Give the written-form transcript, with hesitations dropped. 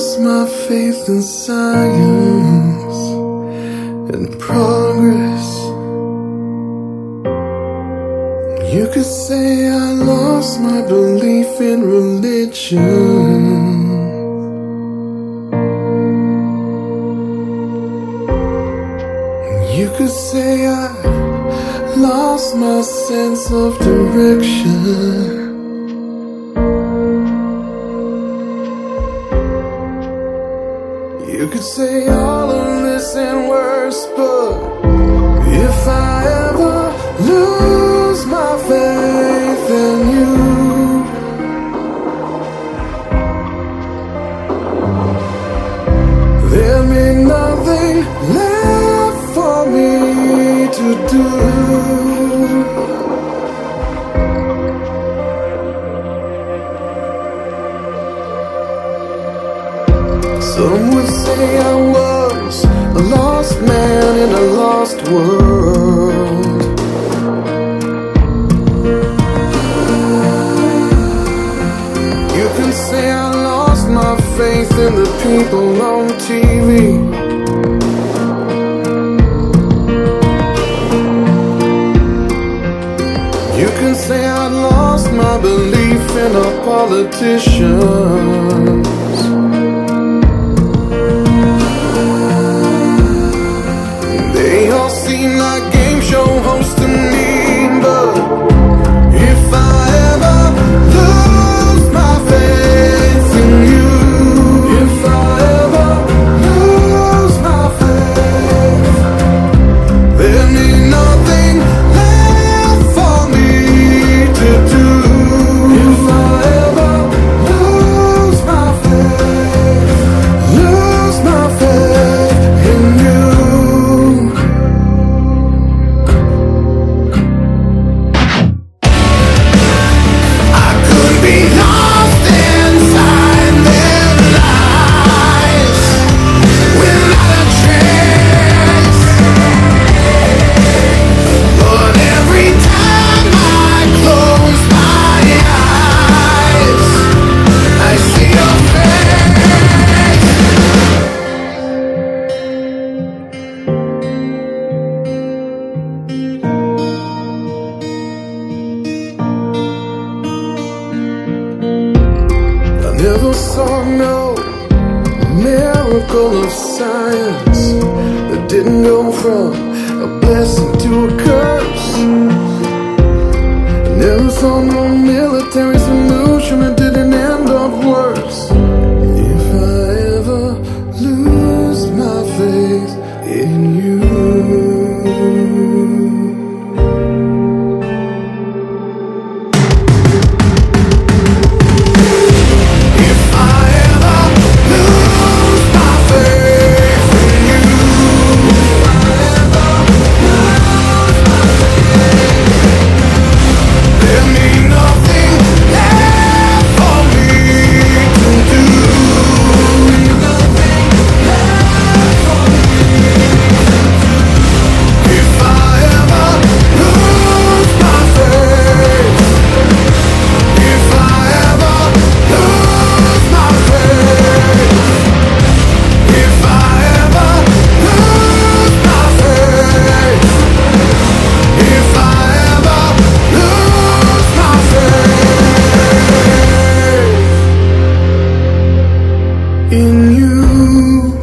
lost my faith in science and progress. You could say I lost my belief in religion. You could say I lost my sense of direction. You could say all of this and worse, but if I ever lose my faith in you, there'll be nothing left for me to do. Some would say I was a lost man in a lost world. You can say I lost my faith in the people on TV. You can say I lost my belief in our politicians. They all seem like game show hosts to me, but if I ever lose my faith in you, if I ever lose my faith, there'll be nothing left for me to do. If I ever lose my faith in you. Never saw no miracle of science that didn't go from a blessing to a curse. Never saw no military solution that didn't end up worse. If I ever lose my faith in you, in you.